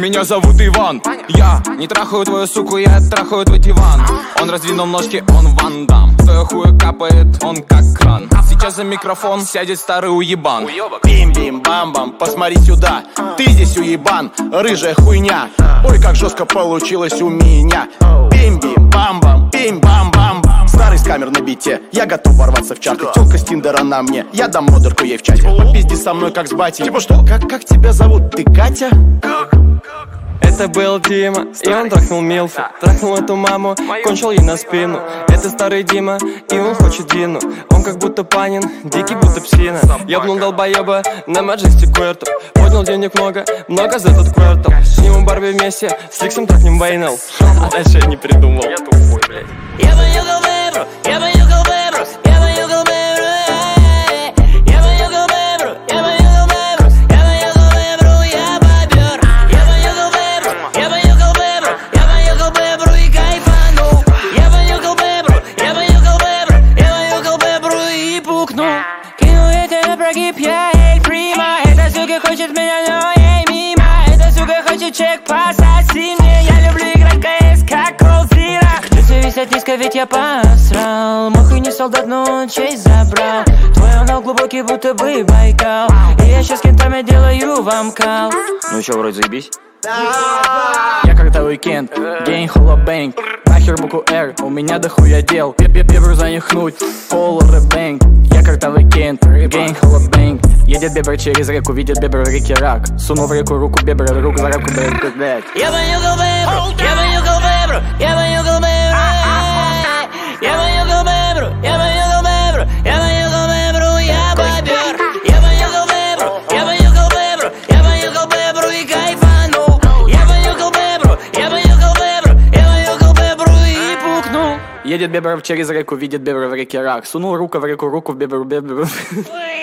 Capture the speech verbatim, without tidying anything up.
Меня зовут Иван. Я не трахаю твою суку, я трахаю твой диван. Он раздвинул ножки, он Ван Дам. Твоя хуя капает, он как кран. Сейчас за микрофон сядет старый уебан. Бим-бим-бам-бам, посмотри сюда. Ты здесь уебан, рыжая хуйня. Ой, как жестко получилось у меня. Бим-бим-бам-бам, бим-бам-бам. Старый с камер на бите, я готов ворваться в чарты. Тёлка с тиндера на мне, я дам модерку ей в чате. Попизди со мной как с батей. Типа что? Как, как тебя зовут? Ты Катя? Это был Дима, и он трахнул Милфу. Трахнул эту маму, кончил ей на спину. Это старый Дима, и он хочет вину. Он как будто Панин, дикий будто псина. Ёбнул долбоеба на Маджестик Кверту. Поднял денег много, много за этот квартал. Снимем Барби вместе, с Ликсом трахнем Вайнел. А дальше я не придумал. Я тупой, блядь. Я понюхал бебру, я понюхал бебру, я понюхал бебру, я понюхал бебру, я понюхал бебру, я понюхал бебру, я бобер. Я понюхал бебру, я понюхал бебру, я понюхал бебру и кайфанул. Я понюхал бебру, я понюхал бебру, я понюхал бебру и пукнул. Кину это на прогиб, я эй, прима. Эта сука хочет меня, но ей мимо. Эта сука хочет чек, пососи мне. Я люблю играть КС, как Колзира. Висят низко, ведь я посрал. Махуй не солдат, но он честь забрал. Твой анал глубокий, будто бы Байкал. И я сейчас кентами делаю вам кал. Ну чё, вроде заебись? Я когда уикенд, день холобэнг. Нахер букву R, у меня дохуя дел. Бебер занюхнуть, колор бэнг. Я когда уикенд, день холобэнг. Едет бебер через реку, видит бебер в реке рак. Сунул в реку руку бебера, руку за руку, блядь. Я понюхал бебру, я понюхал бебру, я понюхал бебру. Я понюхал бебру, я понюхал бебру, я понюхал бебру, я бобер. Я понюхал бебру, я понюхал бебру, я понюхал бебру и кайфанул. Я понюхал бебру, я понюхал бебру, я понюхал бебру и пукнул. Едет бебер через реку, видит бебер в реке рак. Сунул руку в реку, руку в бебер, бебер.